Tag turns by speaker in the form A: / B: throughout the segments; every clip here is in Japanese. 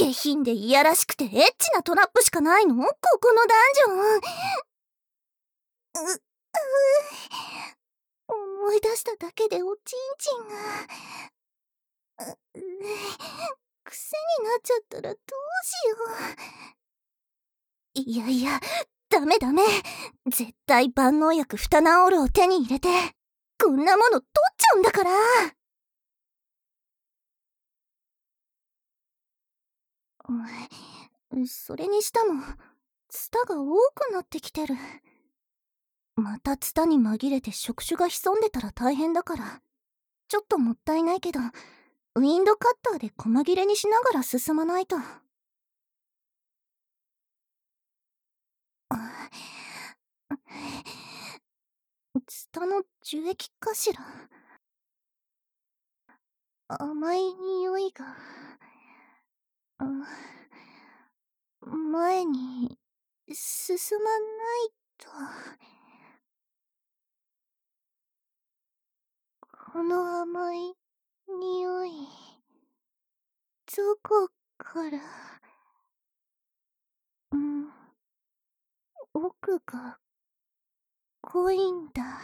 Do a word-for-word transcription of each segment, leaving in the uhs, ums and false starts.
A: 下品でいやらしくてエッチなトラップしかないの？ここのダンジョン。う、う思い出しただけでおちんちんが。う、う癖になっちゃったらどうしよう。いやいや、ダメダメ。絶対万能薬フタナオールを手に入れて、こんなもの取っちゃうんだから。それにしても、ツタが多くなってきてる。またツタに紛れて触手が潜んでたら大変だから、ちょっともったいないけど、ウィンドカッターで細切れにしながら進まないと。ツタの樹液かしら。甘い匂いが、前に進まないと。この甘い匂い、どこから、うん、奥が濃いんだ。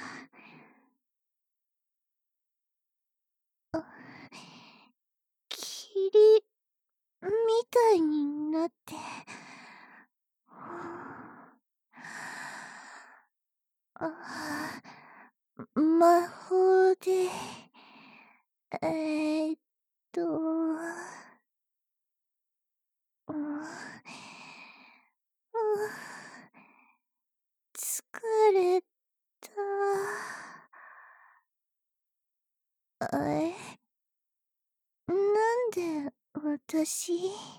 A: 霧みたいになって、あ、魔法で、えーっと、うん、疲れた。え、なんで私、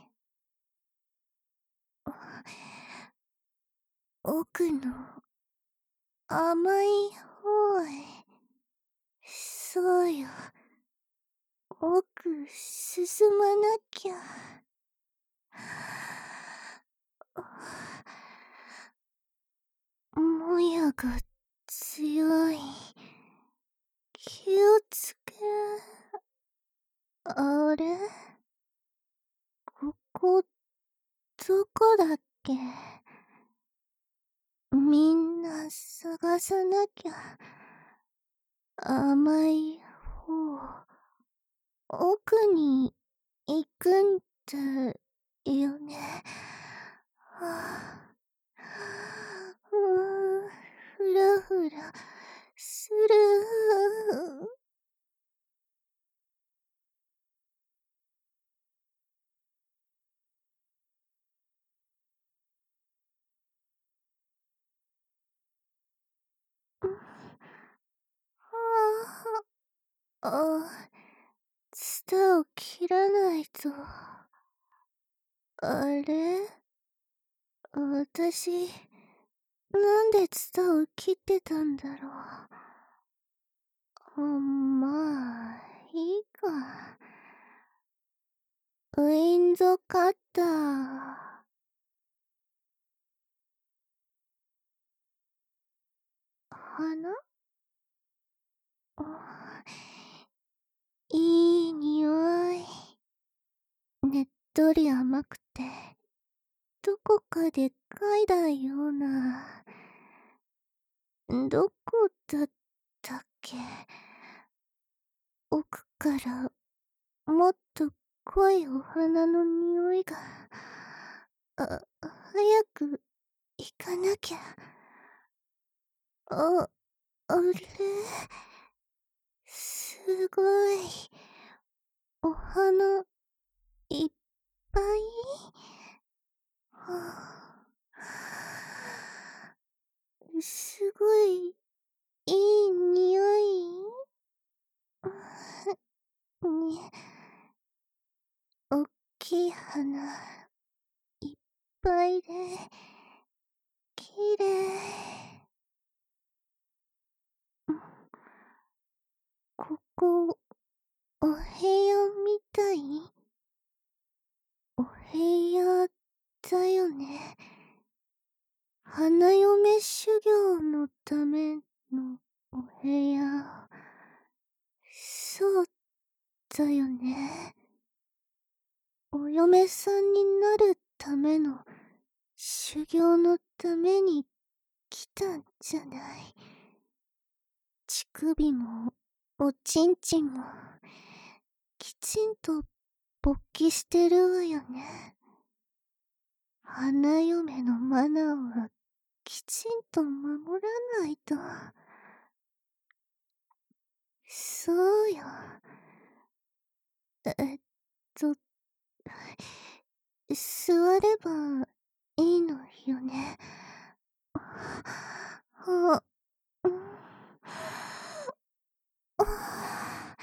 A: 奥の甘い方へ、そうよ、奥進まなきゃ。もやが強い。気をつけ。あれ？ここ、どこだっけ？みんな探さなきゃ。甘い方、奥に行くんだよね。はぁ、ふぅ、ふらふらする。ああ、ツタを切らないと。あれ？私、なんでツタを切ってたんだろう。まあ、いいか。ウィンドカッター。花？いい匂い。ねっとり甘くて、どこかで嗅いだような。どこだったっけ？奥からもっと濃いお花の匂いが。あ、早く行かなきゃ。あ、あれ？すごい。お花、いっぱい？はぁ、すごい、いい匂い。に、おっきい花、いっぱいで、きれい。ここ、お部屋みたい？お部屋だよね。花嫁修行のためのお部屋。そうだよね。お嫁さんになるための修行のために来たんじゃない。乳首もおちんちんもきちんと勃起してるわよね。花嫁のマナーはきちんと守らないと。そうよ。えっと、座ればいいのよね。あ、うん。あ、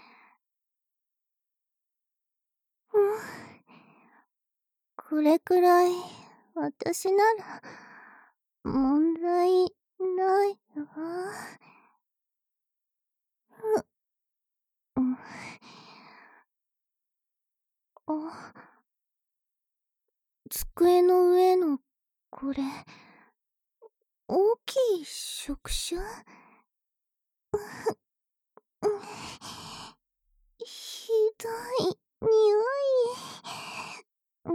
A: うん。これくらい私なら問題ないわ。う、うん。あ、机の上のこれ、大きい触手？う、うん。ひどい匂い。うん。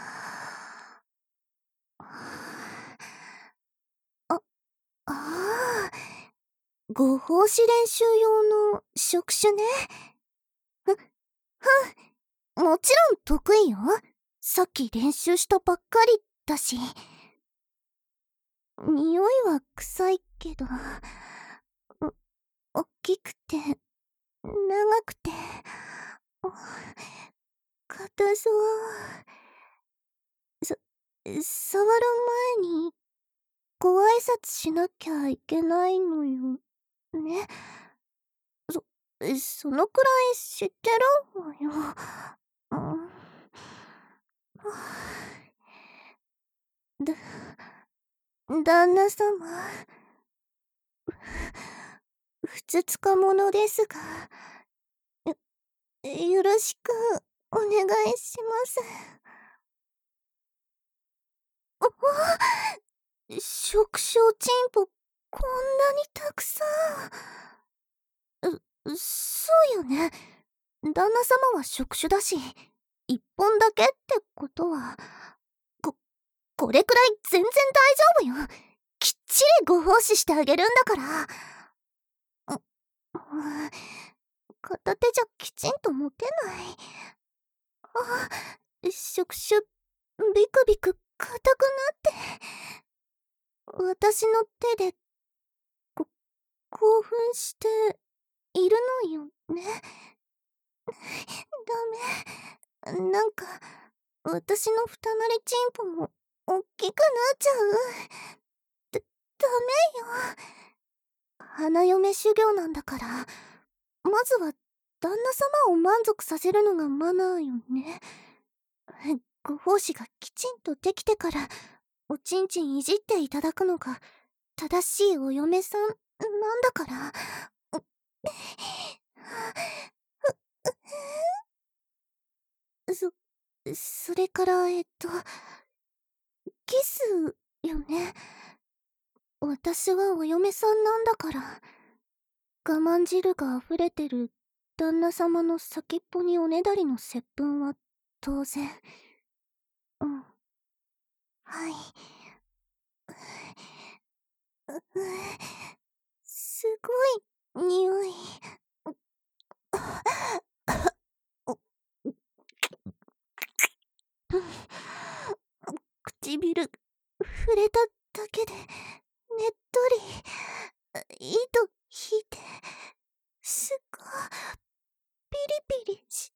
A: あ、ああ、ご奉仕練習用の触手ね。ふ、ふん、もちろん得意よ。さっき練習したばっかりだし。匂いは臭いけど、う、おっきくて、長くて、硬そう。さ、触る前に、ご挨拶しなきゃいけないのよ、ね。そ、そのくらい知ってるわよ。うん。だ、旦那様。ふつつか者ですが、よ、よろしくお願いします。あ、あ、触手おちんぽ、こんなにたくさん。う、そうよね。旦那様は触手だし、一本だけってことは、こ、これくらい全然大丈夫よ。きっちりご奉仕してあげるんだから。う、う、片手じゃきちんと持てない。あ、触手、ビクビク硬くなって。私の手で、こ、興奮しているのよね。ダメ。なんか、私の二なりチンポも、おっきくなっちゃう。だ、ダメよ。花嫁修行なんだから、まずは、旦那様を満足させるのがマナーよね。ご奉仕がきちんとできてから、おちんちんいじっていただくのが、正しいお嫁さん、なんだから。そ、それから、えっと、キスよね。私はお嫁さんなんだから、我慢汁が溢れてる旦那様の先っぽにおねだりの接吻は当然。うん。はい。う、う、すごい匂い。唇、触れただけで、ねっとり、糸引いて、すっご、ピリピリして。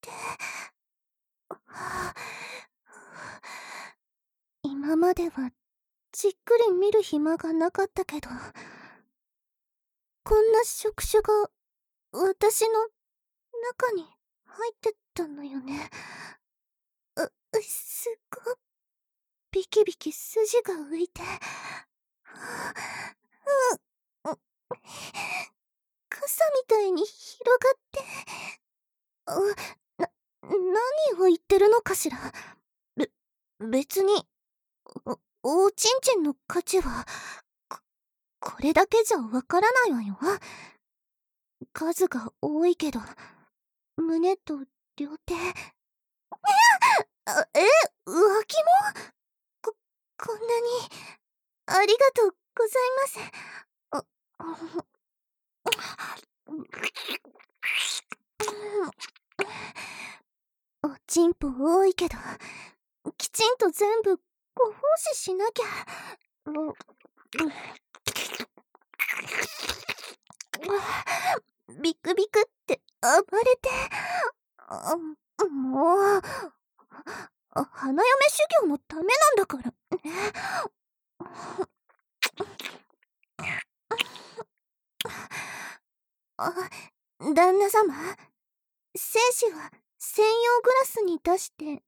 A: 今までは、じっくり見る暇がなかったけど、こんな触手が、私の中に入ってったのよね。う、すっご、ビキビキ筋が浮いて。うん、傘みたいに広がって。な、何を言ってるのかしら。べ、別に、お、おちんちんの価値は、こ、これだけじゃわからないわよ。数が多いけど、胸と両手。 あ、え、浮気も？こ、こんなに、ありがとうございます。あ、おちんぽ多いけど、きちんと全部ご奉仕しなきゃ。ビクビクって暴れて。あ、もう、あ、花嫁修行のためなんだからね。あ、旦那様、精子は専用グラスに出してね。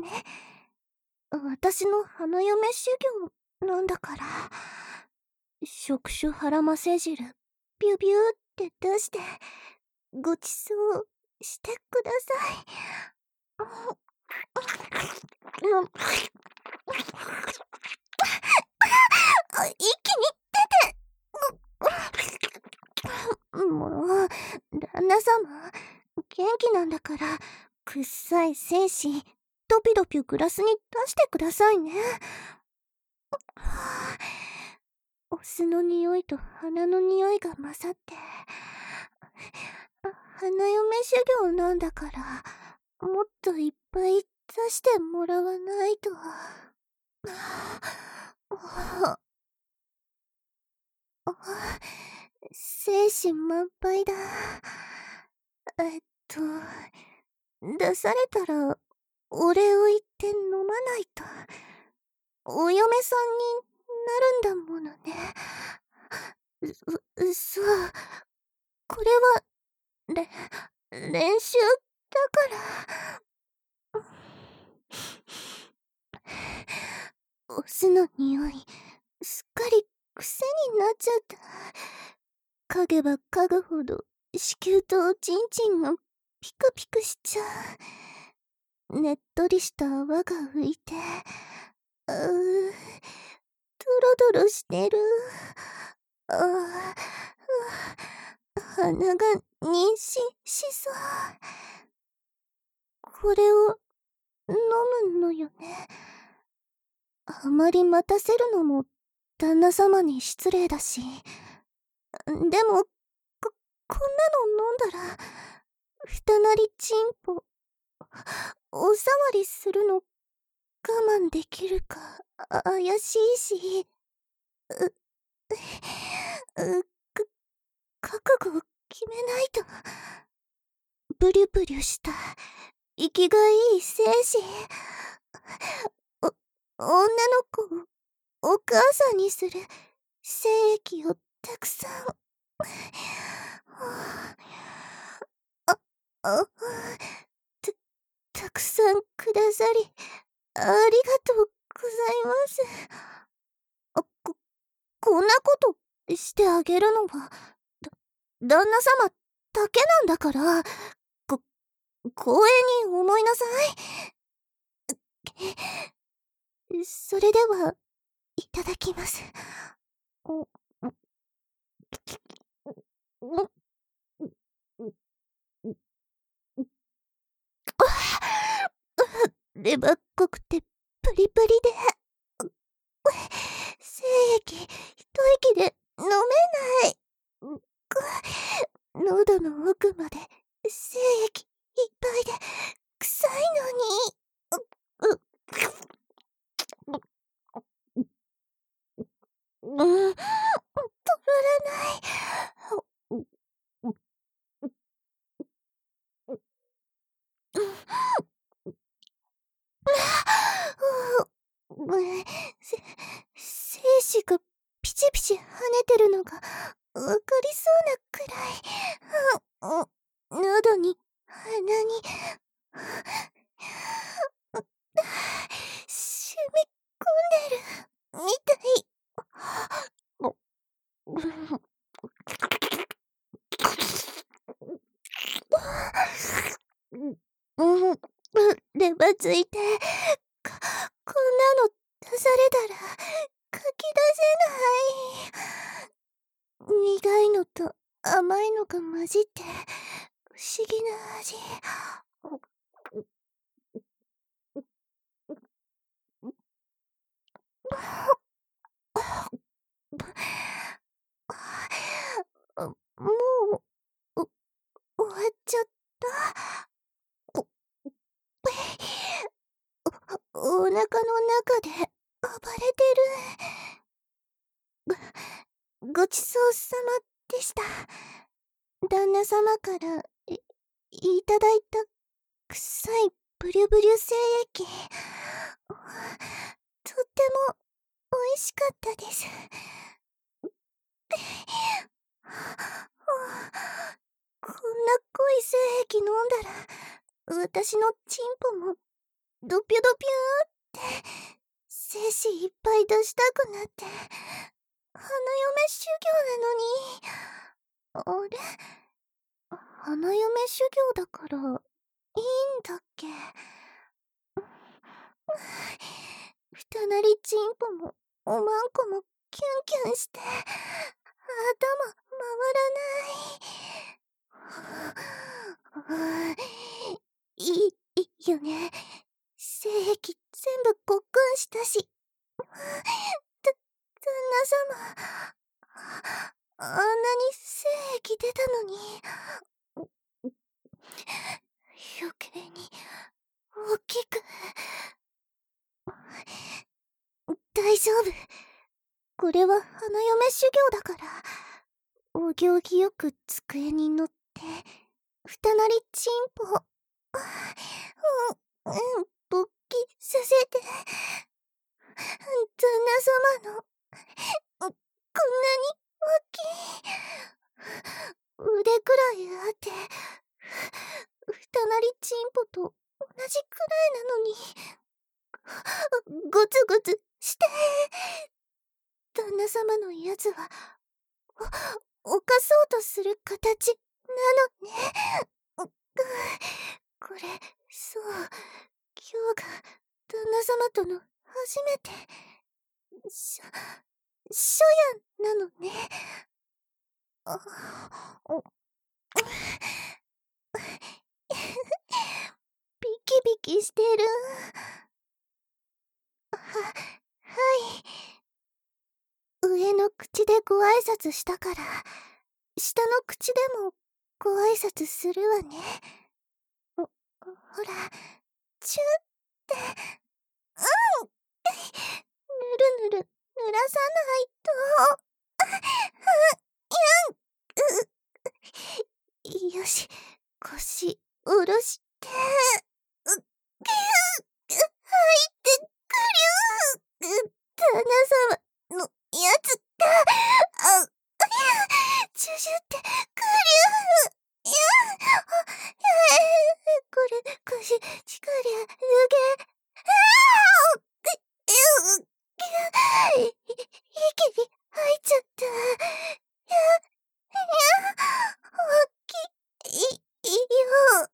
A: 私の花嫁修行なんだから。触手腹ませ汁ビュビューって出してごちそうしてください。一気に出て。もう旦那様元気なんだから、くっさい精子ドピドピグラスに出してくださいね。お酢の匂いと花の匂いが混ざって、花嫁修行なんだから、もっといっぱい出してもらわないと。精神満杯だ。えっと、出されたらお礼を言って飲まないと。お嫁さんになるんだものね。う、そう。これは、れ、練習だから。お酢の匂い、すっかり癖になっちゃった。嗅げば嗅ぐほど、子宮とおちんちんがピクピクしちゃう。ねっとりした泡が浮いて、うー、ドロドロしてる。ああ、鼻が妊娠しそう。これを飲むのよね。あまり待たせるのも旦那様に失礼だし。でも、こ、こんなの飲んだら、二なりちんぽ、おさわりするの我慢できるかあ怪しいし、う、う、く、覚悟を決めないと。ブリュブリュした、生きがいい精子。お、女の子をお母さんにする精液をたくさん。あ、あ、た、たくさんくださり、ありがとうございます。あ、こ、こんなことしてあげるのは、だ、旦那様だけなんだから、こ、光栄に思いなさい。それでは、いただきます。お、お、レバっこくてプリプリで、精液一息で飲めない。喉の奥まで精液いっぱいで臭いのに。う、う、うん、止まらない。せ、精子がピチピチ跳ねてるのがわかりそうなくらい。うん、喉に、鼻に、染み込んでるみたい。うん、レバついて、こ、こんなの出されたら書き出せない。苦いのと甘いのが混じって不思議な味。 もう、う、終わっちゃった。お、お、お腹の中で暴れてる。ご、ごちそうさまでした。旦那様から、い、いただいた、臭いブリュブリュ精液。とっても、美味しかったです。こんな濃い精液飲んだら、私のチンポも、ドピュドピューって、精子いっぱい出したくなって、花嫁修行なのに、あれ、花嫁修行だから、いいんだっけ。二なりチンポも、おまんこも、キュンキュンして、頭、回らない。いい、いいよね。精液全部ごっくんしたし。だ、旦那様。あんなに精液出たのに。余計に、大きく。大丈夫。これは花嫁修行だから。お行儀よく机に乗って、二なりチンポ、うん、うん、勃起させて、旦那様の、こんなに大きい、腕くらいあって、二なりチンポと同じくらいなのに、ゴツゴツして、旦那様のやつは、お、犯そうとする形なのね。これ、そう、今日が旦那様との初めて、しょ、初夜なのね。あ、お、ビキビキしてる。は、はい。上の口でご挨拶したから、下の口でもご挨拶するわね。ほ、ほら、チューって、うん、ぬるぬる、濡らさないと。うん、よし、腰、下ろして、う、ぎゅー、入ってくりゅー、旦那様のやつが、あ、チュシュってくりゅー、いや、これ、腰、力、抜け、ああ、息に入っちゃった。や、や、大きい、いいよ。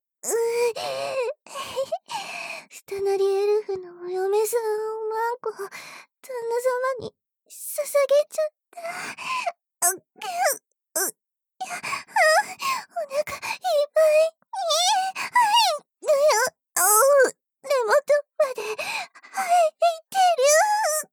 A: 二なりエルフのお嫁さんをマンコ、旦那様に捧げちゃった。あ、う、う、や、あ、お腹いっぱい、い、はい、うや、おう、根元まで入ってる。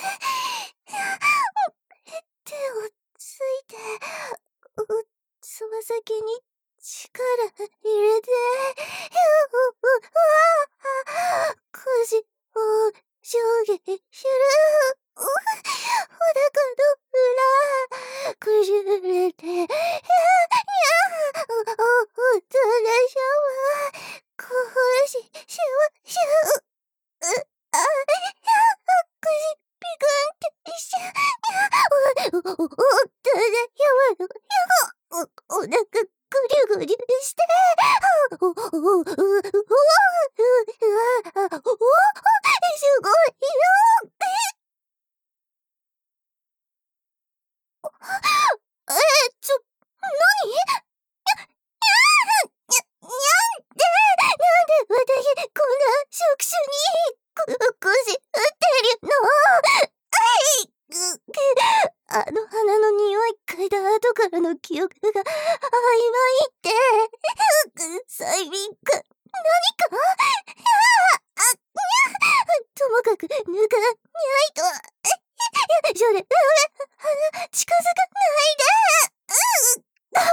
A: 手をついて、う、つま先に力入れて、う、う、わあ、腰を上下する。お、お腹の裏、くじゅれて、や、や、お、お、お、とらしゃは、こうし、しゅ、しゅ、う、あ、や、腰、ピクンってしちゃ、や、お、お、お、とらしゃは、や、お、お腹、ぐりゅぐりゅして、お、お、お、お、お、お、うわ、お、すごいよ。え、ちょ、なに？にゃ、にゃんで、なんで私、こんな触手に、く、腰打ってるの？はい、ぐ、ぐ、あの花の匂い嗅いだ後からの記憶が、曖昧って、ぐ、催眠か、何か？やあ、あ、にゃ、ともかく、ぬか、にゃいと、 じょれ、ダメ、鼻、近づかないで。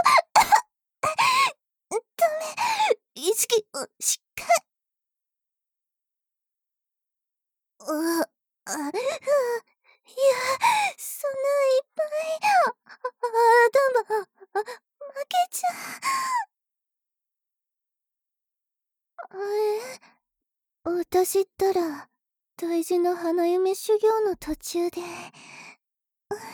A: ダメ、意識をしっかり。う、あ、ふう、いや、そんないっぱい、頭、負けちゃう。え、私ったら、大事な花嫁修行の途中で。はい、旦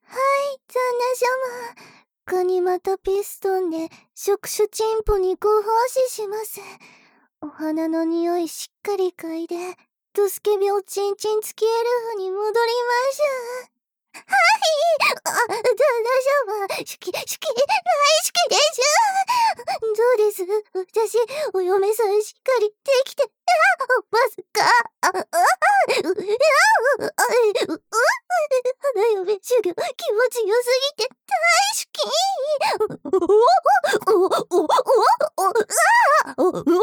A: 那様。ガニ股ピストンで触手チンポにご奉仕します。お花の匂いしっかり嗅いで、ドスケビをチンチン付きエルフに戻りましょう。はい、あ、旦那様、シュキ、シュキ、大好きでしょ。どうです、私、お嫁さんしっかりできて、ますか。あ、あ、あ、う、う、う、う、花嫁修行、気持ちよすぎて大好き。おお、お、お、お、お、あ、お、お、お、中に、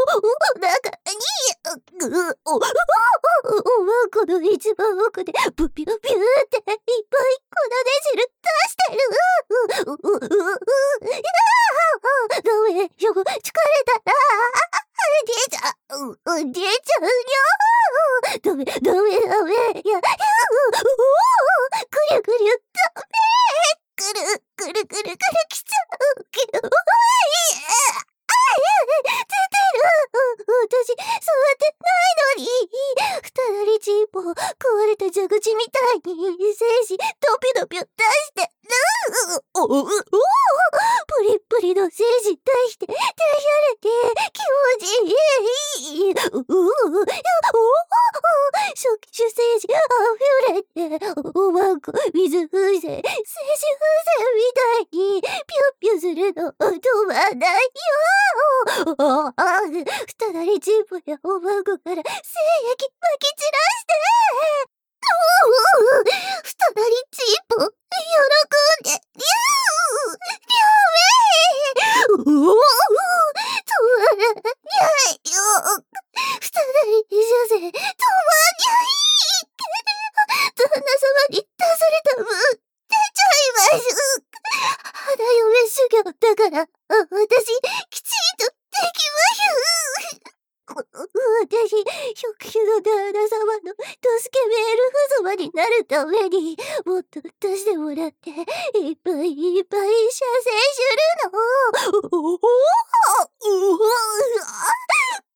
A: う、お、お、お、お、この一番奥で、ブピュピューって、いっぱい粉で汁出してる。う、う、う、う、う、いやー、ダメ、よく疲れたら、出ちゃう、う、出ちゃうよ。ダメ、ダメ、ダメ、いや、う、お、くりゅくりゅ、ダメ、くる、くるくるくるきちゃうけど、おい、あ、出てる。私、触ってないのに。二人チンポ、壊れた蛇口みたいに、精子、ドピドピ出してる。お、お、お、プリップリの精子出して、出されて、気持ちいい。う、う、お、触手精子溢れて、おまんこ、水風船、精子風船みたいに、ピュッピュするの、止まんないよ。ああ、二人チンポやおまんこから精液まき散らして。おお、二人チンポ、喜んで、りゅう、りょめー。おお、止まらないよ。二人女性、止まんにゃい。旦那様に出された分、出ちゃいます。花嫁修行だから、私、きちんとできます。私、職種の旦那様の助けメールフ様になるために、もっと出してもらって、いっぱいいっぱい射精するの。おおおお